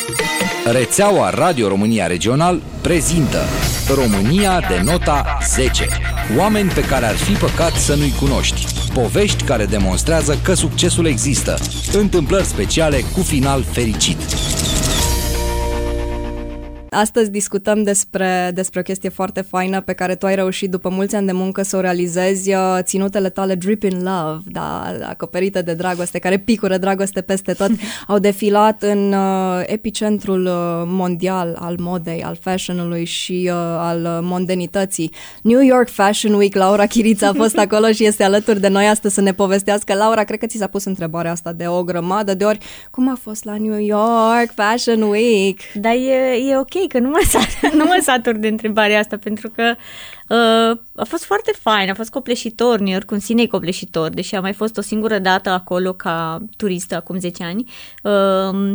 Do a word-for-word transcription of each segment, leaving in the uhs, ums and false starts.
Rețeaua Radio România Regional prezintă România de nota zece. Oameni pe care ar fi păcat să nu-i cunoști. Povești care demonstrează că succesul există. Întâmplări speciale cu final fericit. Astăzi discutăm despre, despre o chestie foarte faină pe care tu ai reușit după mulți ani de muncă să o realizezi, ținutele tale Drip in Love, da, acoperite de dragoste, care picură dragoste peste tot, au defilat în uh, epicentrul uh, mondial al modei, al fashionului și uh, al mondenității. New York Fashion Week, Laura Chiriță a fost acolo și este alături de noi astăzi să ne povestească. Laura, cred că ți s-a pus întrebarea asta de o grămadă de ori. Cum a fost la New York Fashion Week? Dar e, e ok că nu mă, satur, nu mă satur de întrebarea asta, pentru că uh, a fost foarte fain, a fost copleșitor, New York în sine e copleșitor, deși am mai fost o singură dată acolo ca turistă acum zece ani. Uh,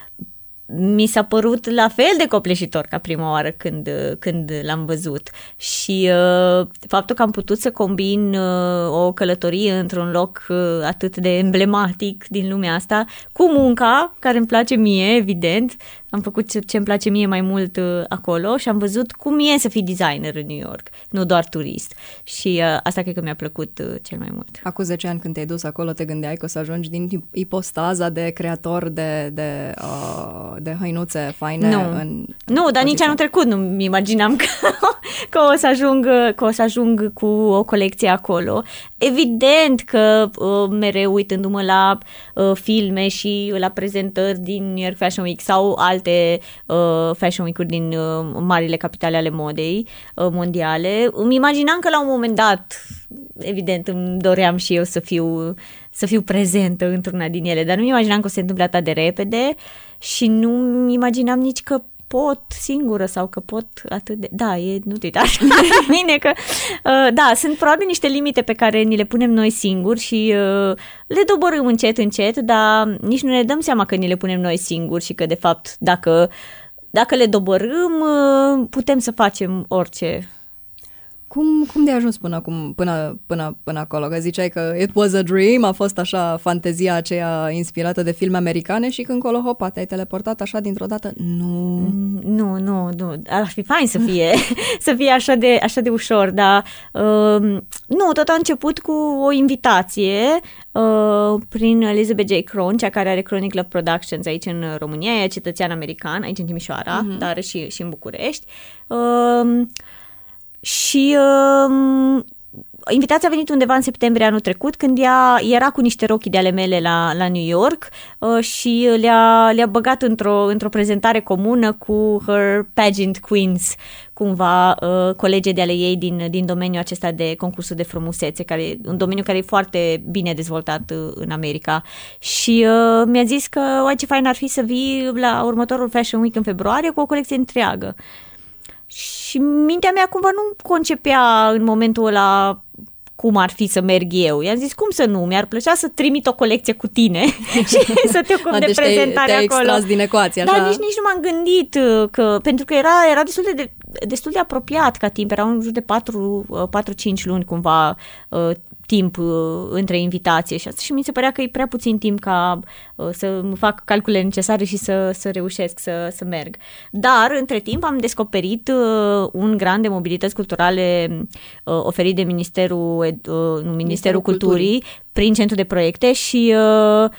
mi s-a părut la fel de copleșitor ca prima oară când, când l-am văzut și uh, faptul că am putut să combin uh, o călătorie într-un loc uh, atât de emblematic din lumea asta cu munca, care îmi place mie, evident. Am făcut ce, ce îmi place mie mai mult uh, acolo și am văzut cum e să fii designer în New York, nu doar turist. Și uh, asta cred că mi-a plăcut uh, cel mai mult. Acum zece ani când te-ai dus acolo, te gândeai că o să ajungi din ipostaza de creator de, de, uh, de hăinuțe faine? Nu, în, nu în dar nici anul trecut nu-mi imaginam că, că, o să ajung, că o să ajung cu o colecție acolo. Evident că uh, mereu uitându-mă la uh, filme și la prezentări din New York Fashion Week sau alte uh, Fashion Week-uri din uh, marile capitale ale modei uh, mondiale, îmi imaginam că la un moment dat, evident, îmi doream și eu să fiu, să fiu prezentă într-una din ele, dar nu-mi imaginam că o se întâmple atât de repede și nu-mi imaginam nici că pot singură sau că pot atât de... Da, e, nu te uita așa la mine că... Uh, da, sunt probabil niște limite pe care ni le punem noi singuri și uh, le doborâm încet, încet, dar nici nu ne dăm seama că ni le punem noi singuri și că, de fapt, dacă, dacă le doborâm, uh, putem să facem orice. Cum, cum de-ai ajuns până, acum, până, până, până acolo? Că ziceai că it was a dream, a fost așa fantezia aceea inspirată de filme americane și când colo, hopa, te-ai teleportat așa dintr-o dată? Nu. Nu, nu, nu. Ar fi fain să fie, să fie așa de, așa de ușor, dar uh, nu, tot a început cu o invitație uh, prin Elizabeth J. Crone, cea care are Chronic Love Productions aici în România, e cetățean american, aici în Timișoara, uh-huh. dar și, și în București. Uh, Și uh, invitația a venit undeva în septembrie anul trecut, când ea era cu niște rochii de ale mele la, la New York uh, și le-a, le-a băgat într-o, într-o prezentare comună cu her pageant queens, cumva uh, colege de ale ei din, din domeniul acesta de concursuri de frumusețe, care, un domeniu care e foarte bine dezvoltat uh, în America. Și uh, mi-a zis că, uai, ce fain ar fi să vii la următorul Fashion Week în februarie cu o colecție întreagă. Și mintea mea cumva nu concepea în momentul ăla cum ar fi să merg eu. I-am zis, cum să nu? Mi-ar plăcea să trimit o colecție cu tine și să te ocupi de deci prezentare te-ai acolo. extras din ecuație, așa? Dar nici, nici nu m-am gândit, că, pentru că era, era destul, de, destul de apropiat ca timp. Era în jur de patru cinci luni cumva timp uh, între invitație și asta și mi se părea că e prea puțin timp ca uh, să fac calculele necesare și să, să reușesc să, să merg. Dar, între timp, am descoperit uh, un grant de mobilități culturale uh, oferit de Ministerul, uh, Ministerul, Ministerul Culturii, Culturii prin Centrul de Proiecte și uh,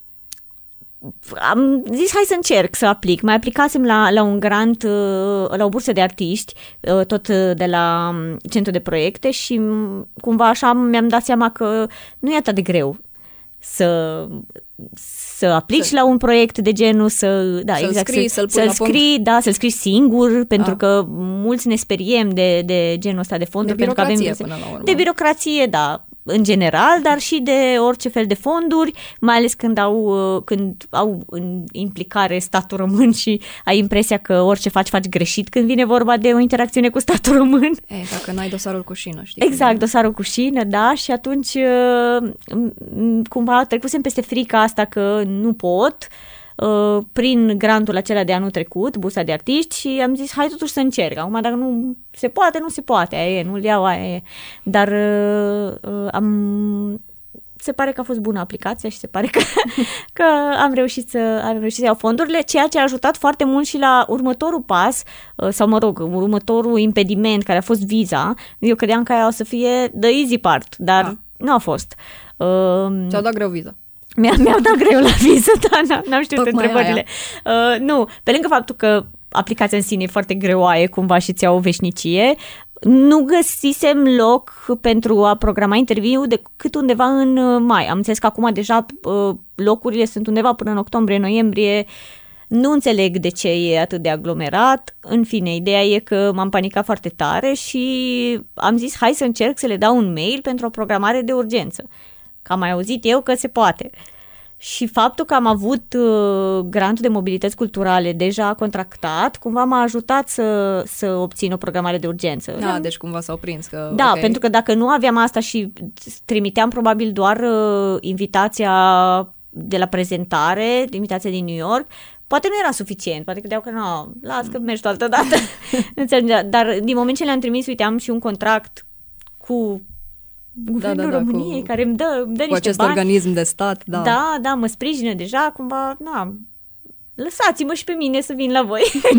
am zis, hai să încerc să aplic. Mai aplicasem la, la un grant, la o bursă de artiști, tot de la Centrul de Proiecte și cumva așa mi-am dat seama că nu e atât de greu să, să aplici să, la un proiect de genul, să, da, să-l exact, scrii, să, să-l să-l scrii, da, să-l scrii singur, pentru ah. că mulți ne speriem de, de genul ăsta de fonduri. De birocrație, pentru că avem, până la urmă. De birocrație, da, în general, dar și de orice fel de fonduri, mai ales când au, când au în implicare statul român și ai impresia că orice faci, faci greșit când vine vorba de o interacțiune cu statul român. E, dacă n-ai dosarul cu șină, știi? Exact, dosarul cu șină, da, și atunci cumva trecusem peste frica asta că nu pot, prin grantul acela de anul trecut, bursa de artiști, și am zis, hai totuși să încerc. Acum, dacă nu se poate, nu se poate, aia e, nu-l iau, aia e. Dar uh, am se pare că a fost bună aplicația și se pare că, că am, reușit să, am reușit să iau fondurile, ceea ce a ajutat foarte mult și la următorul pas, sau mă rog, următorul impediment care a fost viza. Eu credeam că aia o să fie the easy part, dar ah. nu a fost. Uh, Ți-au dat greu viza. Mi-a, mi-au dat greu la viză, da, n-am știut Tocmai întrebările. Uh, nu, pe lângă faptul că aplicația în sine e foarte greoaie cumva și ți-a o veșnicie, nu găsisem loc pentru a programa interviu decât undeva în mai. Am înțeles că acum deja uh, locurile sunt undeva până în octombrie, noiembrie. Nu înțeleg de ce e atât de aglomerat. În fine, ideea e că m-am panicat foarte tare și am zis hai să încerc să le dau un mail pentru o programare de urgență. Că am mai auzit eu că se poate. Și faptul că am avut uh, grantul de mobilități culturale deja contractat, cumva m-a ajutat să, să obțin o programare de urgență. Da, deci cumva s-au prins că... Da, okay. Pentru că dacă nu aveam asta și trimiteam probabil doar uh, invitația de la prezentare, invitația din New York, poate nu era suficient, poate credeau că nu, las că mergi toată dată. Dar din moment ce le-am trimis, uite, am și un contract cu Guvernul da, da, da, României cu, care îmi dă, îmi dă niște acest bani. organism de stat, da. Da, da, mă sprijină deja, cumva, na, lăsați-mă și pe mine să vin la voi.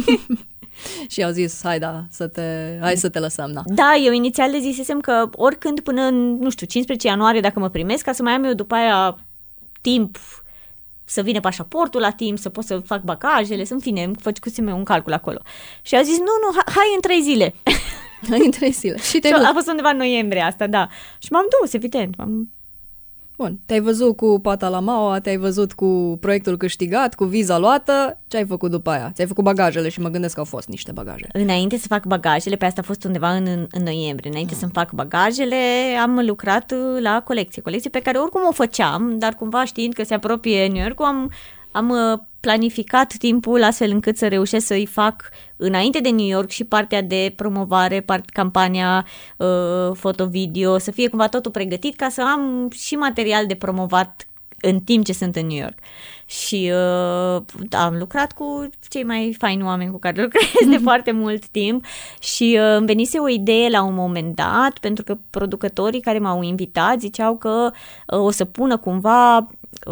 Și au zis, hai da, să te, hai să te lăsăm, da. Da, eu inițial le zisesem că oricând până în, nu știu, cincisprezece ianuarie, dacă mă primesc, ca să mai am eu după aia timp să vină pașaportul la timp, să pot să fac bagajele, să în fine, făcusem eu un calcul acolo. Și a zis, nu, nu, hai în trei zile. În trei zile. Și te-ai a fost undeva în noiembrie asta, da. Și m-am dus, evident. M-am... Bun, te-ai văzut cu pata la maua, te-ai văzut cu proiectul câștigat, cu viza luată. Ce ai făcut după aia? Ți-ai făcut bagajele și mă gândesc că au fost niște bagaje. Înainte să fac bagajele, pe asta a fost undeva în, în noiembrie. Înainte ah. să-mi fac bagajele, am lucrat la colecție. Colecție pe care oricum o făceam, dar cumva știind că se apropie New York, am, am planificat timpul astfel încât să reușesc să-i fac înainte de New York și partea de promovare, part, campania uh, foto-video, să fie cumva totul pregătit ca să am și material de promovat în timp ce sunt în New York. Și uh, da, am lucrat cu cei mai faini oameni cu care lucrez de foarte mult timp și uh, îmi venise o idee la un moment dat, pentru că producătorii care m-au invitat ziceau că uh, o să pună cumva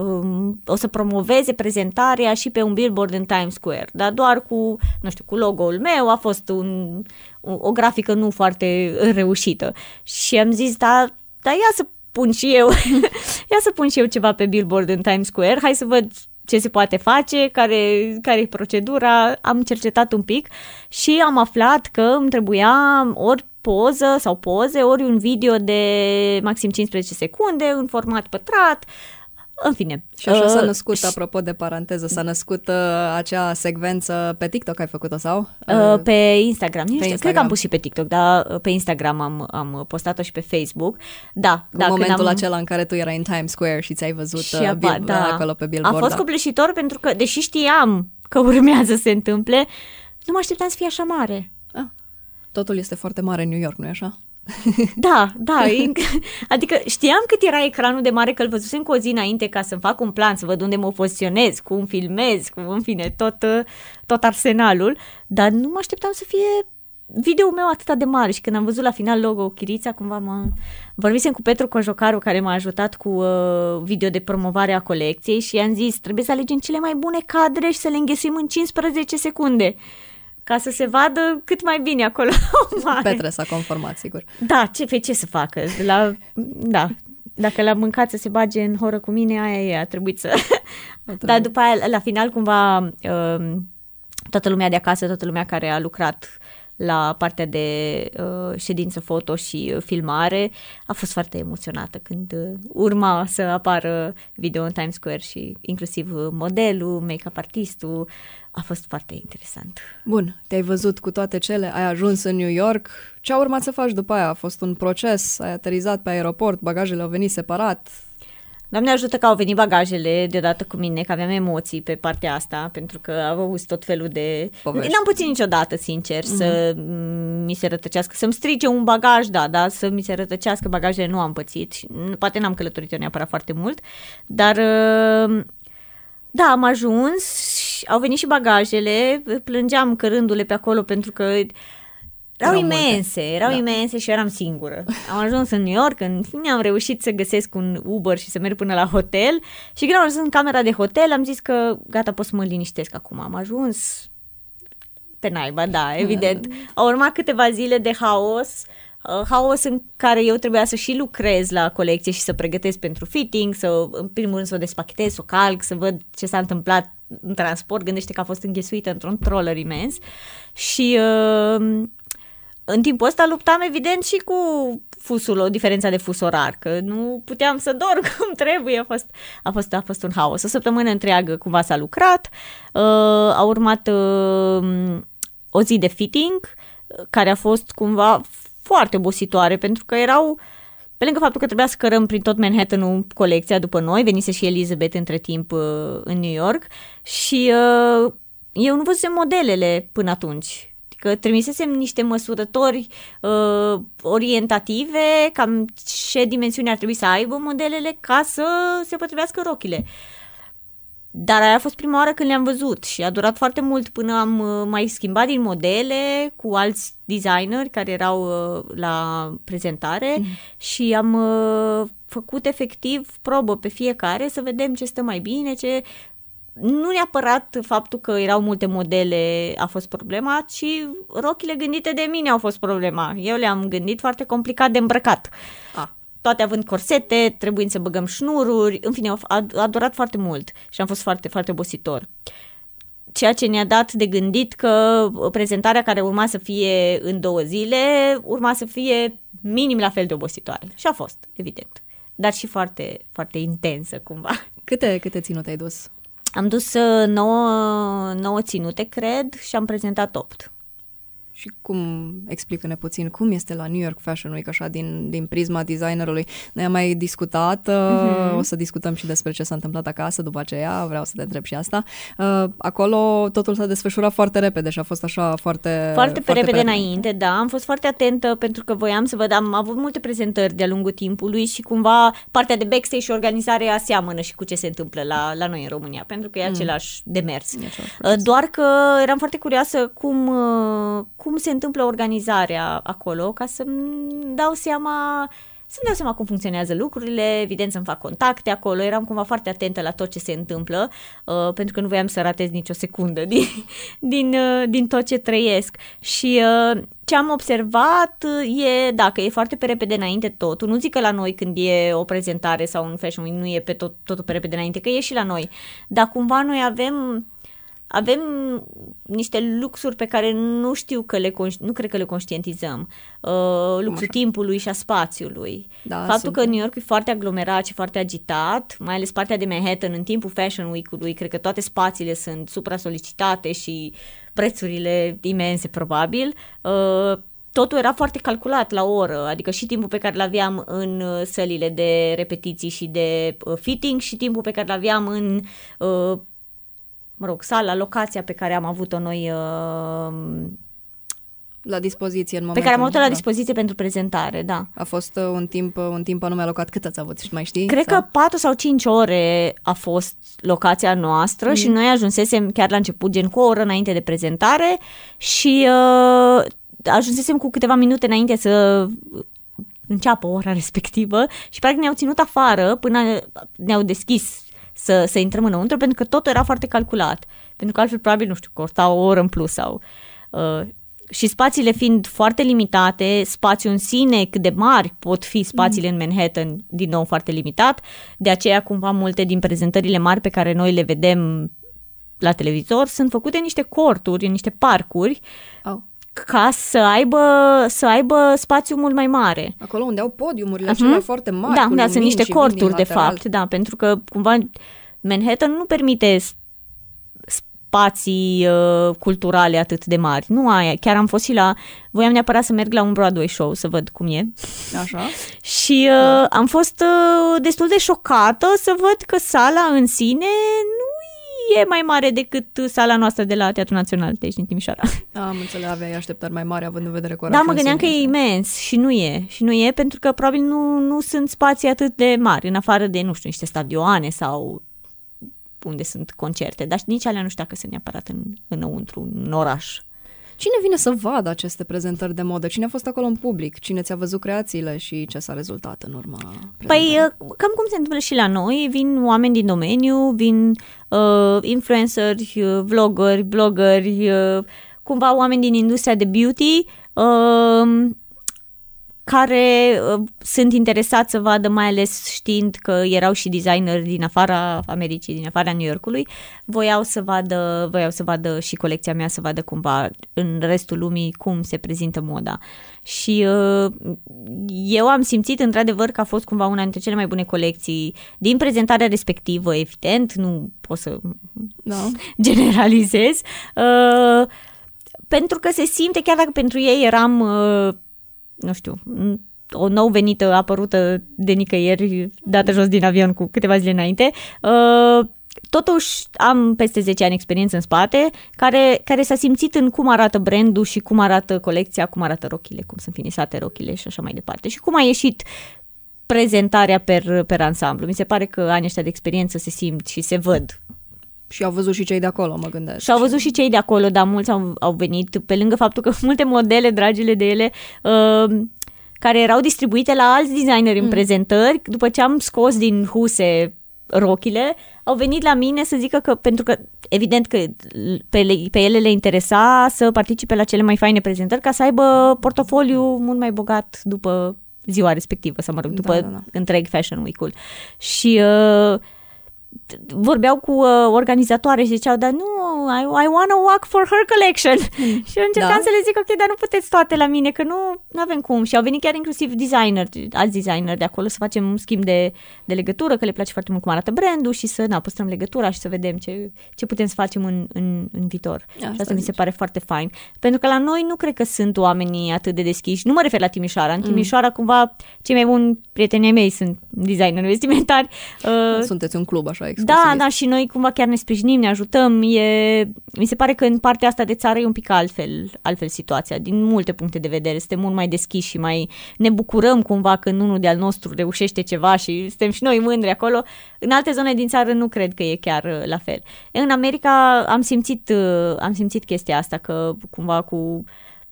o să promoveze prezentarea și pe un billboard în Times Square, dar doar cu, nu știu, cu logo-ul meu. A fost un, o grafică nu foarte reușită și am zis, da, dar ia să pun și eu ia să pun și eu ceva pe billboard în Times Square, hai să văd ce se poate face, care, care e procedura. Am cercetat un pic și am aflat că îmi trebuia ori poză sau poze, ori un video de maxim cincisprezece secunde în format pătrat. În fine. Și așa uh, s-a născut, și... apropo de paranteză, s-a născut uh, acea secvență pe TikTok, ai făcut-o sau? Uh, pe Instagram. Nu pe știu, Instagram. Cred că am pus și pe TikTok, dar pe Instagram am, am postat-o și pe Facebook. Da. În da, momentul am... acela în care tu erai în Times Square și ți-ai văzut și uh, apa, bil- da. acolo pe billboard. A fost da. copleșitor pentru că, deși știam că urmează să se întâmple, nu mă așteptam să fie așa mare. Ah, totul este foarte mare în New York, nu-i așa? Da, da, adică știam cât era ecranul de mare, că îl văzusem cu o zi înainte ca să-mi fac un plan, să văd unde mă poziționez, cum filmez, cum, în fine, tot, tot arsenalul, dar nu mă așteptam să fie video-ul meu atât de mare. Și când am văzut la final logo Chirița, cumva mă... vorbisem cu Petru Cojocaru, care m-a ajutat cu uh, video de promovare a colecției și i-am zis, trebuie să alegem cele mai bune cadre și să le înghesuim în cincisprezece secunde. Ca să se vadă cât mai bine acolo. Petre s-a conformat, sigur. Da, ce, pe ce să facă? La, da, dacă l-am mâncat să se bage în horă cu mine, aia e, a trebuit să... Dar după aia, la final, cumva, toată lumea de acasă, toată lumea care a lucrat la partea de uh, ședință foto și uh, filmare, a fost foarte emoționată când uh, urma să apară video în Times Square și inclusiv uh, modelul, make-up artistul. A fost foarte interesant. Bun, te-ai văzut cu toate cele, ai ajuns în New York. Ce a urmat să faci după aia? A fost un proces, ai aterizat pe aeroport, bagajele au venit separat? Doamne ajută că au venit bagajele deodată cu mine, că aveam emoții pe partea asta, pentru că au avut tot felul de... Povești. N-am puțin niciodată, sincer, mm-hmm. să mi se rătăcească, să-mi strice un bagaj, da, da, să mi se rătăcească bagajele, nu am pățit. Poate n-am călătorit eu neapărat foarte mult, dar da, am ajuns, au venit și bagajele, plângeam cărându-le pe acolo pentru că Erau, erau imense, multe. erau Da. imense și eu eram singură. Am ajuns în New York, în fine am reușit să găsesc un Uber și să merg până la hotel și când am ajuns în camera de hotel am zis că gata, pot să mă liniștesc acum. Am ajuns pe naiba, da, evident. Au urmat câteva zile de haos, uh, haos în care eu trebuia să și lucrez la colecție și să pregătesc pentru fitting, să, în primul rând, să o despachetez, să o calc, să văd ce s-a întâmplat în transport. Gândește că a fost înghesuită într-un troller imens și uh, în timpul ăsta luptam evident și cu fusul, o diferența de fus orar, că nu puteam să dorm cum trebuie, a fost, a fost, a fost un haos. O săptămână întreagă cumva s-a lucrat, uh, a urmat uh, o zi de fitting, care a fost cumva foarte obositoare, pentru că erau, pe lângă faptul că trebuia să cărăm prin tot Manhattan-ul colecția după noi, venise și Elizabeth între timp uh, în New York și uh, eu nu văzusem modelele până atunci. Că trimisesem niște măsurători uh, orientative, cam ce dimensiuni ar trebui să aibă modelele ca să se potrivească rochile. Dar aia a fost prima oară când le-am văzut și a durat foarte mult până am uh, mai schimbat din modele cu alți designeri care erau uh, la prezentare mm. și am uh, făcut efectiv probă pe fiecare să vedem ce stă mai bine, ce... Nu neapărat faptul că erau multe modele a fost problema, ci rochile gândite de mine au fost problema. Eu le-am gândit foarte complicat de îmbrăcat. Ah. Toate având corsete, trebuind să băgăm șnururi, în fine, a, a durat foarte mult și am fost foarte, foarte obositor. Ceea ce ne-a dat de gândit că prezentarea care urma să fie în două zile, urma să fie minim la fel de obositoare. Și a fost, evident. Dar și foarte, foarte intensă, cumva. Câte, câte ținute ai dus? Am dus nouă, nouă ținute, cred, și am prezentat opt. Și cum, explică-ne puțin, cum este la New York Fashion Week, așa, din, din prisma designerului? Noi am mai discutat, uh-huh. o să discutăm și despre ce s-a întâmplat acasă după aceea, vreau să te întreb și asta. Uh, acolo totul s-a desfășurat foarte repede și a fost așa foarte... Foarte pe repede înainte, da, am fost foarte atentă pentru că voiam să văd, am avut multe prezentări de-a lungul timpului și cumva partea de backstage și organizarea seamănă și cu ce se întâmplă la, la noi în România, pentru că e mm. același demers. Uh, doar că eram foarte curioasă cum... Uh, cum se întâmplă organizarea acolo, ca să-mi dau seama, să-mi dau seama cum funcționează lucrurile, evident să-mi fac contacte acolo, eram cumva foarte atentă la tot ce se întâmplă, uh, pentru că nu voiam să ratez nicio secundă din, din, uh, din tot ce trăiesc. Și uh, ce am observat e, da, că e foarte pe repede înainte totul, nu zic că la noi când e o prezentare sau un fashion week nu e pe tot, totul pe repede înainte, că e și la noi, dar cumva noi avem... Avem niște luxuri pe care nu știu că le, nu cred că le conștientizăm. Uh, luxul timpului și a spațiului. Da, Faptul sunt... că New York e foarte aglomerat și foarte agitat, mai ales partea de Manhattan, în timpul Fashion Week-ului, cred că toate spațiile sunt supra-solicitate și prețurile imense, probabil. Uh, Totul era foarte calculat la oră, adică și timpul pe care l-aveam în sălile de repetiții și de uh, fitting și timpul pe care l-aveam în... Uh, mă rog, sala, locația pe care am avut-o noi uh, la dispoziție în momentul. Pe care am avut-o la dispoziție da. pentru prezentare, da. A fost uh, un timp uh, un timp anume alocat. Cât ați avut? Mai știi? Cred sau? că patru sau cinci ore a fost locația noastră mm. și noi ajunsesem chiar la început, gen cu o oră înainte de prezentare și uh, ajunsesem cu câteva minute înainte să înceapă ora respectivă și practic ne-au ținut afară până ne-au deschis Să, să intrăm înăuntru, pentru că totul era foarte calculat. Pentru că altfel, probabil, nu știu, costa o oră în plus sau... Uh, și spațiile fiind foarte limitate, spațiul în sine, cât de mari pot fi spațiile mm. în Manhattan, din nou foarte limitat, de aceea cumva multe din prezentările mari pe care noi le vedem la televizor sunt făcute în niște corturi, în niște parcuri, oh. ca să aibă, să aibă spațiu mult mai mare. Acolo unde au podiumurile uh-huh. acelea foarte mari. Da, da, sunt niște corturi de fapt, da, pentru că cumva Manhattan nu permite spații uh, culturale atât de mari. Nu aia, chiar am fost și la, voiam neapărat să merg la un Broadway show să văd cum e. Așa. Și uh, da. am fost uh, destul de șocată să văd că sala în sine nu e mai mare decât sala noastră de la Teatrul Național de aici din Timișoara. Am înțeles, aveai așteptări mai mari având în vedere că Da, mă gândeam că e imens și nu e. Și nu e pentru că probabil nu, nu sunt spații atât de mari, în afară de, nu știu, niște stadioane sau unde sunt concerte. Dar nici alea nu știu dacă sunt neapărat în, înăuntru, în oraș. Cine vine să vadă aceste prezentări de modă? Cine a fost acolo în public? Cine ți-a văzut creațiile și ce s-a rezultat în urma prezentării? Păi, cam cum se întâmplă și la noi, vin oameni din domeniu, vin uh, influenceri, uh, vloggeri, bloggeri, uh, cumva oameni din industria de beauty, uh, care uh, sunt interesați să vadă, mai ales știind că erau și designeri din afara Americii, din afara New Yorkului, voiau să vadă, voiau să vadă și colecția mea, să vadă cumva în restul lumii cum se prezintă moda. Și uh, eu am simțit într-adevăr că a fost cumva una dintre cele mai bune colecții din prezentarea respectivă, evident, nu pot să no. generalizez, uh, pentru că se simte, chiar dacă pentru ei eram... Uh, nu știu, o nou venită apărută de nicăieri, dată jos din avion cu câteva zile înainte. Uh, totuși am peste zece ani experiență în spate, care, care s-a simțit în cum arată brandul și cum arată colecția, cum arată rochile, cum sunt finisate rochile și așa mai departe. Și cum a ieșit prezentarea per, per ansamblu. Mi se pare că anii ăștia de experiență se simt și se văd. Și au văzut și cei de acolo, mă gândesc. Și au văzut și cei de acolo, dar mulți au, au venit, pe lângă faptul că multe modele, dragile de ele, uh, care erau distribuite la alți designeri mm. în prezentări, după ce am scos din huse rochile, au venit la mine să zică că, pentru că evident că pe, le, pe ele le interesa să participe la cele mai faine prezentări, ca să aibă portofoliu mult mai bogat după ziua respectivă, sau mă rog, după da, da, da. întreg Fashion Week-ul. Și... Uh, vorbeau cu uh, organizatoare și ziceau, dar nu, I, I wanna walk for her collection. Mm. Și eu încercam da. să le zic, ok, dar nu puteți toate la mine, că nu avem cum. Și au venit chiar inclusiv designer, alți designeri de acolo să facem un schimb de, de legătură, că le place foarte mult cum arată brandul și să na, păstrăm legătura și să vedem ce, ce putem să facem în, în, în viitor. Asta și asta mi se pare foarte fain. Pentru că la noi nu cred că sunt oamenii atât de deschiși. Nu mă refer la Timișoara. În Timișoara, mm. cumva, cei mai buni prietenii mei sunt designeri vestimentari. Uh, Sunteți un club așa. Da, da, și noi cumva chiar ne sprijinim, ne ajutăm. E, mi se pare că în partea asta de țară e un pic altfel, altfel situația, din multe puncte de vedere. Suntem mult mai deschiși și mai ne bucurăm cumva când unul de-al nostru reușește ceva și suntem și noi mândri acolo. În alte zone din țară nu cred că e chiar la fel. În America am simțit, am simțit chestia asta, că cumva cu...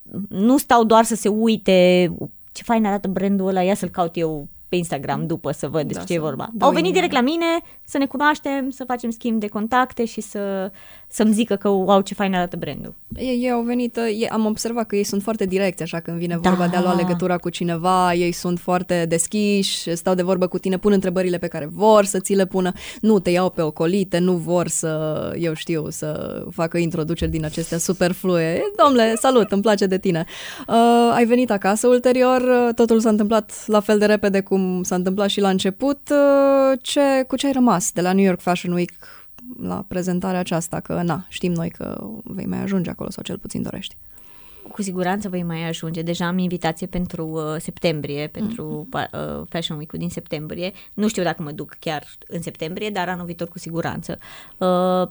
nu stau doar să se uite ce fain arată brandul ăla, ia să-l caut eu pe Instagram după să văd despre da, ce e vorba. Au venit direct la mine să ne cunoaștem, să facem schimb de contacte și să, să-mi zică că wow, ce fain arată brandul. Ei, ei au venit, ei, am observat că ei sunt foarte direcți, așa când vine vorba da. de a lua legătura cu cineva, ei sunt foarte deschiși, stau de vorbă cu tine, pun întrebările pe care vor să ți le pună, nu te iau pe ocolite, nu vor să, eu știu, să facă introduceri din acestea superflue. Domnule, salut, îmi place de tine. Uh, ai venit acasă ulterior, totul s-a întâmplat la fel de repede cum s-a întâmplat și la început. Ce, cu ce ai rămas de la New York Fashion Week la prezentarea aceasta? Că, na, știm noi că vei mai ajunge acolo, sau cel puțin dorești. Cu siguranță voi mai ajunge. Deja am invitație pentru uh, septembrie, pentru uh, Fashion Week-ul din septembrie. Nu știu dacă mă duc chiar în septembrie, dar anul viitor cu siguranță. Uh,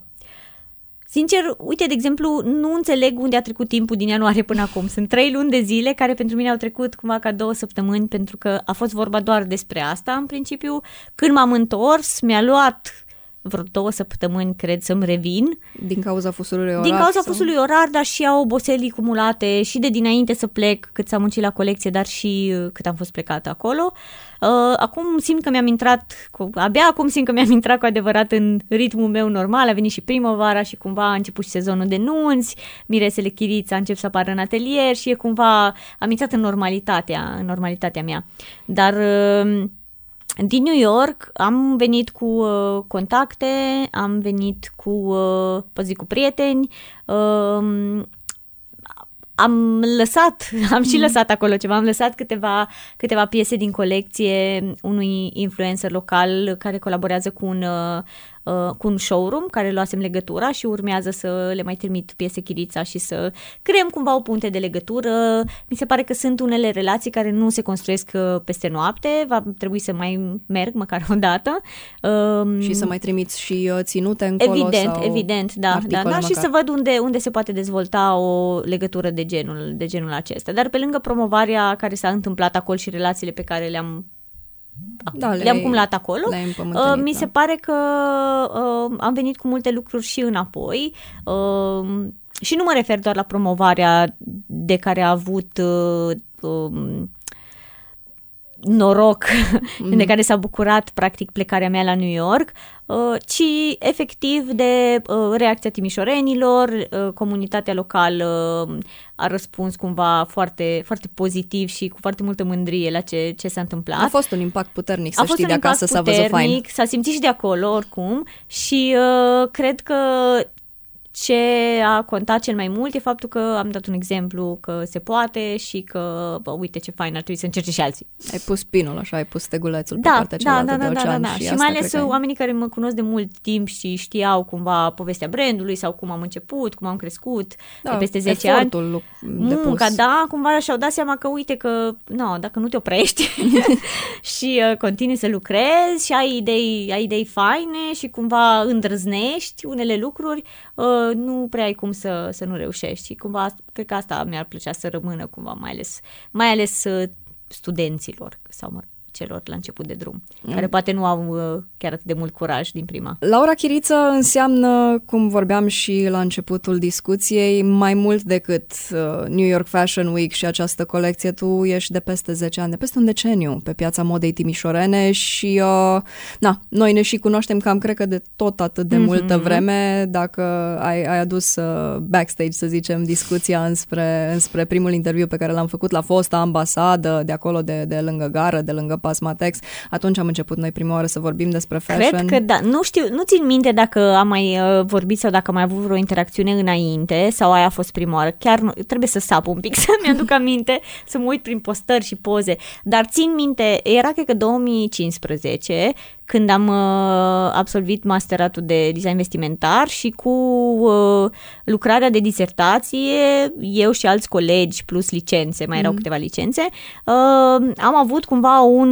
Sincer, uite, de exemplu, nu înțeleg unde a trecut timpul din ianuarie până acum. Sunt trei luni de zile care pentru mine au trecut cumva ca două săptămâni, pentru că a fost vorba doar despre asta. În principiu, când m-am întors, mi-a luat vreo două săptămâni, cred, să-mi revin. Din cauza fusului orar? Din cauza sau? fusului orar, dar și a oboselii cumulate și de dinainte să plec, cât s-am muncit la colecție, dar și cât am fost plecată acolo. Uh, acum simt că mi-am intrat, cu, abia acum simt că mi-am intrat cu adevărat în ritmul meu normal, a venit și primăvara și cumva a început și sezonul de nunți, miresele Chirița încep să apară în atelier și e cumva, am intrat în normalitatea, în normalitatea mea. Dar... Uh, din New York am venit cu uh, contacte, am venit cu, uh, pot zic, cu prieteni, uh, am lăsat, am și lăsat acolo ceva, am lăsat câteva, câteva piese din colecție unui influencer local care colaborează cu un, uh, cu un showroom care luasem legătura și urmează să le mai trimit piese Chirița și să creăm cumva o punte de legătură. Mi se pare că sunt unele relații care nu se construiesc peste noapte, va trebui să mai merg măcar o dată. Um, și să mai trimiți și ținute încolo? Evident, sau evident, da. da, da și să văd unde, unde se poate dezvolta o legătură de genul, de genul acesta. Dar pe lângă promovarea care s-a întâmplat acolo și relațiile pe care le-am Da, le-am le cumulat acolo. Uh, mi se da. pare că uh, am venit cu multe lucruri și înapoi. Uh, și nu mă refer doar la promovarea de care a avut uh, uh, noroc, mm. de care s-a bucurat practic plecarea mea la New York, ci efectiv de reacția timișorenilor. Comunitatea locală a răspuns cumva foarte, foarte pozitiv și cu foarte multă mândrie la ce, ce s-a întâmplat. A fost un impact puternic, să știi, de acasă s-a văzut fain. S-a simțit și de acolo oricum și uh, cred că ce a contat cel mai mult e faptul că am dat un exemplu că se poate și că, bă, uite ce fain, ar trebui să încerce și alții. Ai pus pinul așa, ai pus stegulețul da, pe partea da, cealaltă da, de da, ocean. da, da. Și, și mai ales oamenii care mă cunosc de mult timp și știau cumva povestea brandului sau cum am început, cum am crescut da, de peste zece ani. Munca, da, cumva și-au dat seama că uite că, no, dacă nu te oprești și uh, continui să lucrezi și ai idei, ai idei faine și cumva îndrăznești unele lucruri, uh, nu prea ai cum să, să nu reușești și cumva cred că asta mi-ar plăcea să rămână cumva, mai ales, mai ales studenților sau mă, celor la început de drum, mm. care poate nu au uh, chiar atât de mult curaj din prima. Laura Chiriță înseamnă, cum vorbeam și la începutul discuției, mai mult decât uh, New York Fashion Week și această colecție. Tu ești de peste zece ani, de peste un deceniu pe piața modei timișorene și uh, na, noi ne și cunoaștem cam, cred că de tot atât de mm-hmm. multă vreme. Dacă ai, ai adus uh, backstage, să zicem, discuția înspre, înspre primul interviu pe care l-am făcut la fosta ambasadă de acolo, de, de lângă gară, de lângă Pasmatex, atunci am început noi prima oară să vorbim despre fashion. Cred că da. Nu știu, nu țin minte dacă am mai uh, vorbit sau dacă am mai avut vreo interacțiune înainte sau aia a fost prima oară. Chiar nu, trebuie să sap un pic să-mi aduc aminte, să mă uit prin postări și poze. Dar țin minte, era cred că două mii cincisprezece, când am uh, absolvit masteratul de design vestimentar și cu uh, lucrarea de disertație, eu și alți colegi plus licențe, mai erau mm. câteva licențe, uh, am avut cumva un,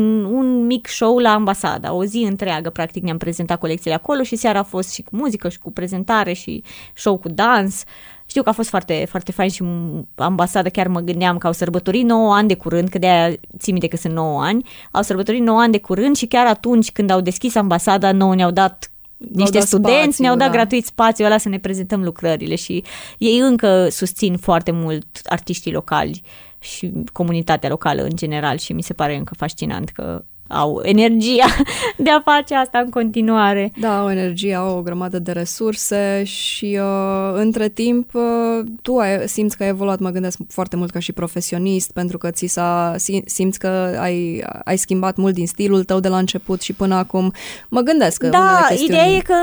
un mic show la ambasada, o zi întreagă, practic ne-am prezentat colecțiile acolo și seara a fost și cu muzică și cu prezentare și show cu dans. Știu că a fost foarte, foarte fain și ambasada, chiar mă gândeam că au sărbătorit nouă ani de curând, că de-aia țin minte că sunt nouă ani, au sărbătorit nouă ani de curând și chiar atunci când au deschis ambasada, nouă ne-au dat niște dat studenți, spațiu, ne-au dat da. gratuit spațiul ăla să ne prezentăm lucrările și ei încă susțin foarte mult artiștii locali și comunitatea locală în general și mi se pare încă fascinant că au energia de a face asta în continuare. Da, au energie, au o grămadă de resurse și uh, între timp uh, tu ai, simți că ai evoluat, mă gândesc foarte mult ca și profesionist, pentru că ți s-a, simți că ai, ai schimbat mult din stilul tău de la început și până acum. Mă gândesc că da, chestiuni... ideea e că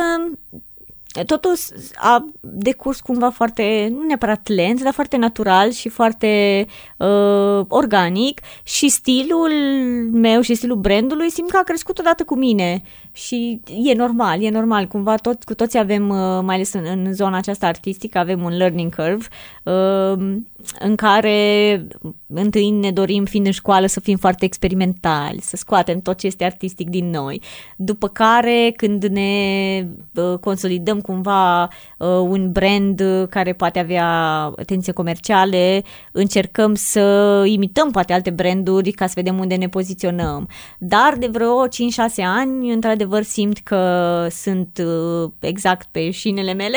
totul a decurs cumva foarte, nu neapărat lent, dar foarte natural și foarte uh, organic și stilul meu și stilul brandului simt că a crescut odată cu mine și e normal, e normal, cumva tot, cu toții avem, uh, mai ales în, în zona aceasta artistică, avem un learning curve uh, în care întâi ne dorim, fiind în școală, să fim foarte experimentali, să scoatem tot ce este artistic din noi, după care când ne uh, consolidăm cumva uh, un brand care poate avea atenție comerciale, încercăm să imităm poate alte branduri ca să vedem unde ne poziționăm. Dar de vreo cinci șase ani, într-adevăr, simt că sunt uh, exact pe șinele mele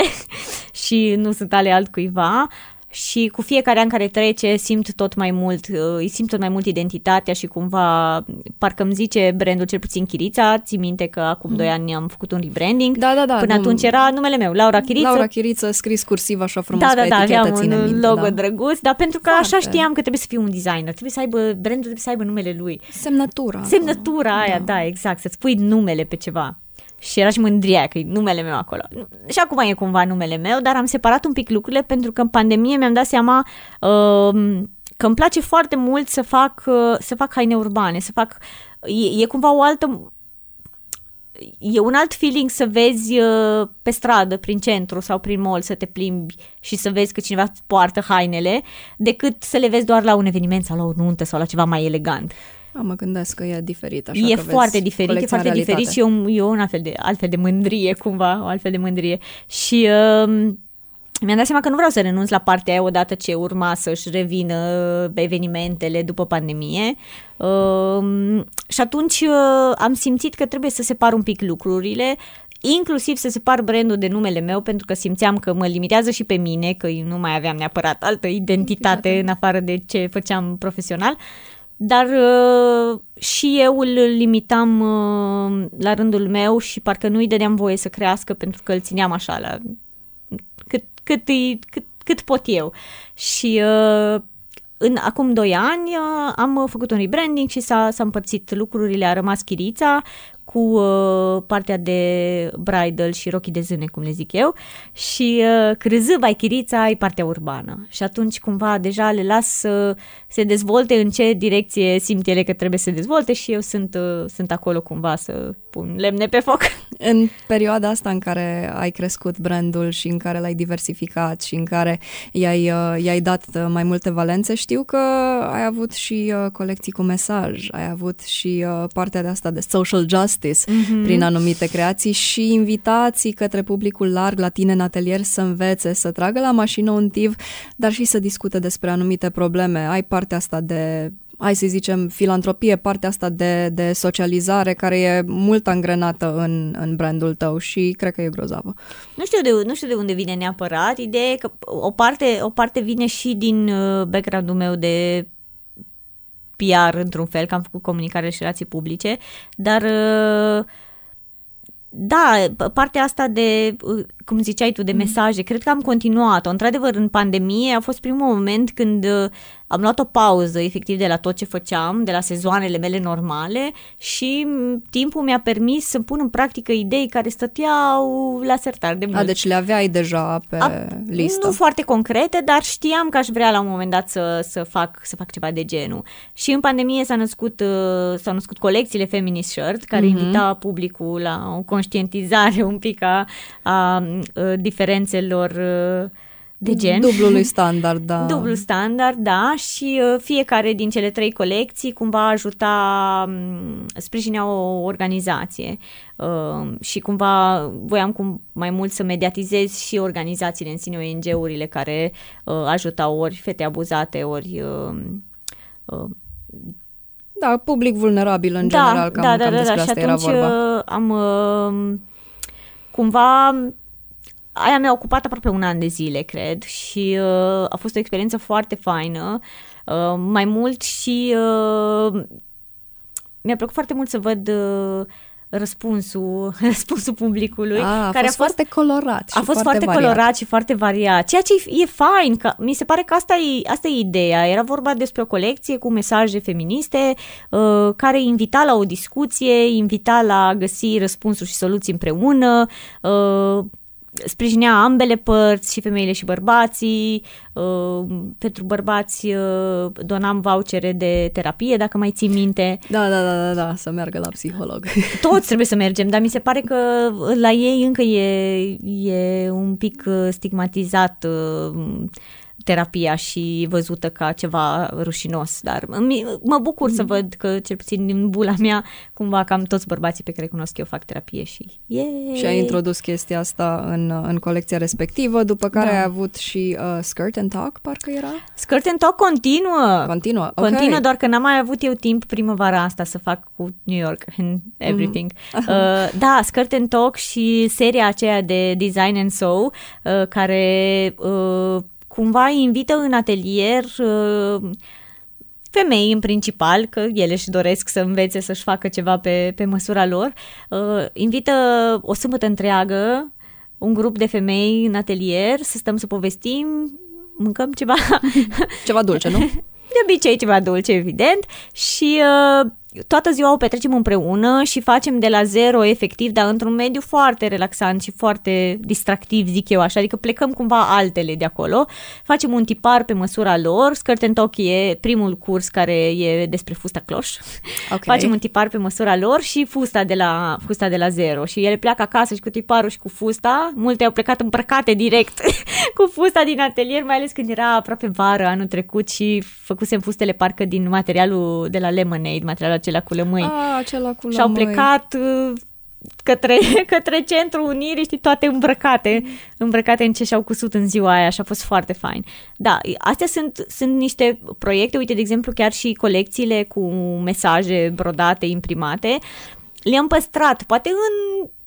și nu sunt ale altcuiva. Și cu fiecare an care trece simt tot mai mult, îi simt tot mai mult identitatea și cumva, parcă îmi zice brandul, cel puțin Chirița, ții minte că acum mm. doi ani am făcut un rebranding. Da, da, da. Până atunci era numele meu, Laura Chiriță. Laura Chiriță, scris cursiv așa frumos da, pe da, etichetă, da, ține un minte. logo da. drăguț, dar pentru că Foarte. așa știam că trebuie să fiu un designer, trebuie să aibă, brandul trebuie să aibă numele lui. Semnătura. Semnătura aia, da, da exact, să-ți pui numele pe ceva. Și era și mândria că e numele meu acolo. Și acum e cumva numele meu, dar am separat un pic lucrurile pentru că în pandemie mi-am dat seama uh, că îmi place foarte mult să fac, uh, să fac haine urbane, să fac... E, e cumva o altă... E un alt feeling să vezi uh, pe stradă, prin centru sau prin mall, să te plimbi și să vezi că cineva îți poartă hainele, decât să le vezi doar la un eveniment sau la o nuntă sau la ceva mai elegant. A, mă gândesc că e diferit. Așa e că foarte diferit, e foarte realitate. diferit și eu, eu un altfel de, altfel de mândrie, cumva, o altfel de mândrie. Și uh, mi-am dat seama că nu vreau să renunț la partea aia odată ce urma să-și revină evenimentele după pandemie. Uh, și atunci uh, am simțit că trebuie să separ un pic lucrurile. inclusiv să separ brandul de numele meu, pentru că simțeam că mă limitează și pe mine, că nu mai aveam neapărat altă identitate exact. În afară de ce făceam profesional, dar uh, și eu îl limitam uh, la rândul meu și parcă nu îi dădeam voie să crească pentru că îl țineam așa la cât, cât, îi, cât, cât pot eu. Și uh, în, acum doi ani uh, am făcut un rebranding și s-a, s-a împărțit lucrurile, a rămas Chirița cu uh, partea de bridal și rochii de zâne, cum le zic eu, și uh, Crâzâ by Chirița e partea urbană. Și atunci cumva deja le las să se dezvolte în ce direcție simt ele că trebuie să se dezvolte și eu sunt, uh, sunt acolo cumva să pun lemne pe foc. În perioada asta în care ai crescut brandul și în care l-ai diversificat și în care i-ai, uh, i-ai dat mai multe valențe, știu că ai avut și uh, colecții cu mesaj, ai avut și uh, partea de asta de social justice mm-hmm. prin anumite creații și invitații către publicul larg la tine în atelier să învețe, să tragă la mașină un tiv, dar și să discute despre anumite probleme. Ai partea asta de, hai să zicem, filantropie, partea asta de, de socializare care e mult angrenată în, în brandul tău și cred că e grozavă. Nu știu, de, nu știu de unde vine neapărat. Ideea e că o parte, o parte vine și din background-ul meu de P R într-un fel, că am făcut comunicare și relații publice, dar da, partea asta de, cum ziceai tu, de mesaje, cred că am continuat-o. Într-adevăr, în pandemie a fost primul moment când am luat o pauză, efectiv, de la tot ce făceam, de la sezoanele mele normale și timpul mi-a permis să pun în practică idei care stăteau la sertar de mult. A, deci le aveai deja pe A, listă. Nu foarte concrete, dar știam că aș vrea la un moment dat să, să, fac, să fac ceva de genul. Și în pandemie s-a născut, s-au născut colecțiile Feminist Shirt, care mm-hmm. invita publicul la o conștientizare un pic a, a, a diferențelor de gen. Dublului standard, da. Dublu standard, da, și uh, fiecare din cele trei colecții cumva ajuta, um, sprijinea o organizație uh, și cumva voiam cum mai mult să mediatizez și organizațiile în sine, O N G-urile care uh, ajutau ori fete abuzate, ori... Uh, uh, da, public vulnerabil în da, general, cam, da, da, cam da, despre da, asta și era atunci vorba. Uh, am uh, cumva... Aia mi-a ocupat aproape un an de zile, cred, și uh, a fost o experiență foarte faină. Uh, mai mult și uh, mi-a plăcut foarte mult să văd uh, răspunsul, răspunsul publicului. A, a care fost a fost foarte colorat și A fost foarte, foarte variat. colorat și foarte variat, ceea ce e, e fain, că mi se pare că asta e, asta e ideea. Era vorba despre o colecție cu mesaje feministe uh, care invita la o discuție, invita la a găsi răspunsuri și soluții împreună, uh, sprijinea ambele părți, și femeile și bărbații. Uh, pentru bărbați uh, donam vouchere de terapie, dacă mai ții minte. Da, da, da, da, da, să meargă la psiholog. Toți trebuie să mergem, dar mi se pare că la ei încă e, e un pic stigmatizat uh, terapia și văzută ca ceva rușinos, dar mă bucur să văd că, cel puțin în bula mea, cumva cam toți bărbații pe care cunosc eu fac terapie și yeah. Și ai introdus chestia asta în, în colecția respectivă, după care da. ai avut și uh, Skirt and Talk, parcă era? Skirt and Talk continuă! Continuă, ok. Continuă, doar că n-am mai avut eu timp primăvara asta să fac cu New York and everything. Mm. Uh, da, Skirt and Talk și seria aceea de Design and Sew, uh, care... Uh, cumva invită în atelier uh, femei în principal, că ele își doresc să învețe să-și facă ceva pe, pe măsura lor. Uh, invită o sâmbătă întreagă un grup de femei în atelier să stăm să povestim, mâncăm ceva. Ceva dulce, nu? De obicei ceva dulce, evident, și uh, toată ziua o petrecem împreună și facem de la zero efectiv, dar într-un mediu foarte relaxant și foarte distractiv, zic eu așa, adică plecăm cumva altele de acolo, facem un tipar pe măsura lor. Skirt and Talk e primul curs care e despre fusta cloș. Okay. Facem un tipar pe măsura lor și fusta de la, fusta de la zero și ele pleacă acasă și cu tiparul și cu fusta, multe au plecat îmbrăcate direct cu fusta din atelier, mai ales când era aproape vară anul trecut și făcusem fustele parcă din materialul de la Lemonade, materialul acela cu lămâi. Ah, acela cu lămâi. Și au plecat uh, către, către centrul Unirii, știi, toate îmbrăcate, îmbrăcate în ce și-au cusut în ziua aia și a fost foarte fain. Da, astea sunt, sunt niște proiecte, uite, de exemplu, chiar și colecțiile cu mesaje brodate, imprimate, le-am păstrat, poate în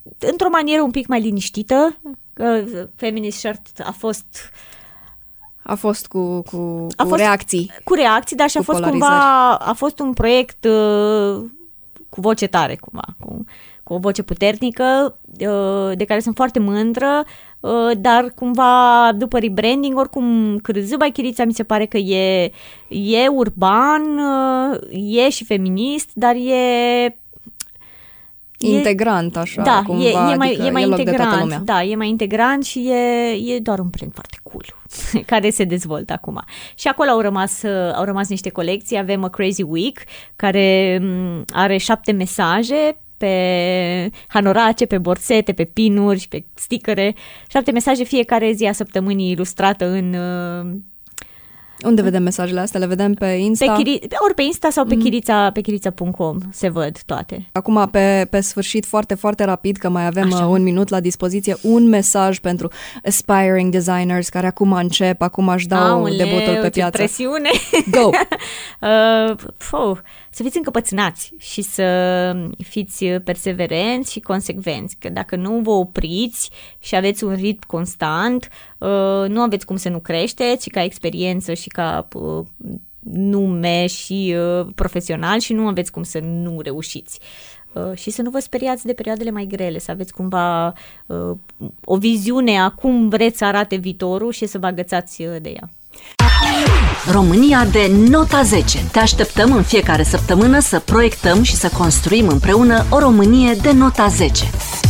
într-o manieră un pic mai liniștită. Feminist Shirt a fost... A fost cu, cu, a cu fost reacții. Cu reacții, dar și a fost cumva... A fost un proiect uh, cu voce tare, cumva, cu, cu o voce puternică, uh, de care sunt foarte mândră, uh, dar cumva după rebranding, oricum Cârâzâbai Chirița mi se pare că e, e urban, uh, e și feminist, dar e... integrant, așa, da, cumva, e, e mai, adică e mai e loc integrant, de toată lumea. Da, e mai integrant și e, e doar un brand foarte cool care se dezvoltă acum. Și acolo au rămas, au rămas niște colecții, avem A Crazy Week, care are șapte mesaje pe hanorace, pe borsete, pe pinuri, pe stickere, șapte mesaje fiecare zi a săptămânii ilustrată în... Unde vedem mesajele astea? Le vedem pe Insta? Pe Chiri... Ori pe Insta sau pe mm. chirița, pe chirița punct com se văd toate. Acum, pe, pe sfârșit, foarte, foarte rapid, că mai avem Așa. un minut la dispoziție, un mesaj pentru aspiring designers care acum încep, acum își dau Aoleu, debutul pe piață. Presiune! Go! uh, oh, să fiți încăpățânați și să fiți perseverenți și consecvenți, că dacă nu vă opriți și aveți un ritm constant, uh, nu aveți cum să nu creșteți ca experiență și ca uh, nume și uh, profesional și nu aveți cum să nu reușiți. Uh, și să nu vă speriați de perioadele mai grele, să aveți cumva uh, o viziune a cum vreți să arate viitorul și să vă agățați de ea. România de nota zece. Te așteptăm în fiecare săptămână să proiectăm și să construim împreună o Românie de nota zece.